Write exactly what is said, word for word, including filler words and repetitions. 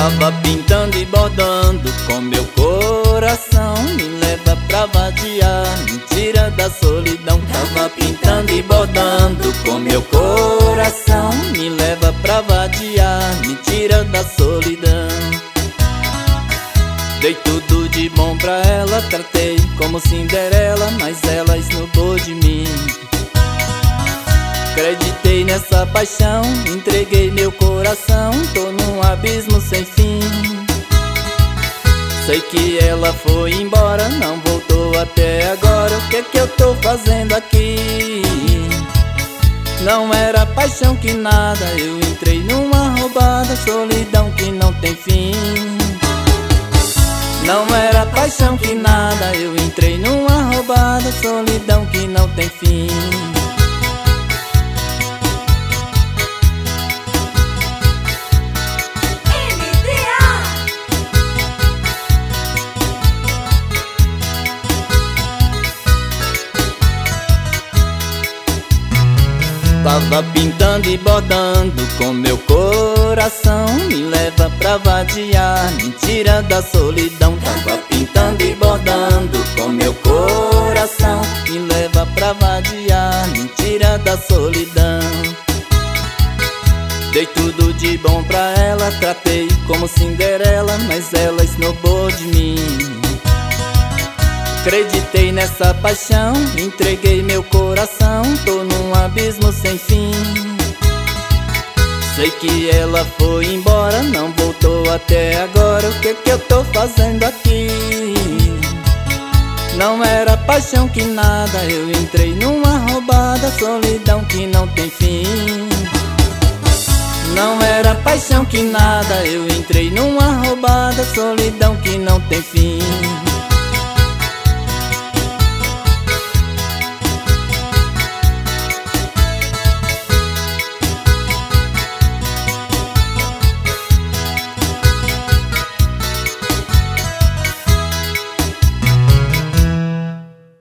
Tava pintando e bordando com meu coração, me leva pra vadiar, me tira da solidão. Tava pintando e bordando com meu coração, me leva pra vadiar, me tira da solidão. Dei tudo de bom pra ela, tratei como Cinderela, mas ela esnobou de mim. Acreditei nessa paixão, entreguei meu coração, tô num abismo sem fim. Sei que ela foi embora, não voltou até agora. O que que eu tô fazendo aqui? Não era paixão que nada, eu entrei numa roubada, solidão que não tem fim. Não era paixão que nada, eu entrei numa roubada, solidão que não tem fim. Tava pintando e bordando com meu coração, me leva pra vadiar, me tira da solidão. Tava pintando e bordando com meu coração, me leva pra vadiar, me tira da solidão. Dei tudo de bom pra ela, tratei como Cinderela, mas ela esnobou de mim. Acreditei nessa paixão, entreguei meu coração, tô num abismo sem fim. Sei que ela foi embora, não voltou até agora. O que que eu tô fazendo aqui? Não era paixão que nada, eu entrei numa roubada, solidão que não tem fim. Não era paixão que nada, eu entrei numa roubada, solidão que não tem fim.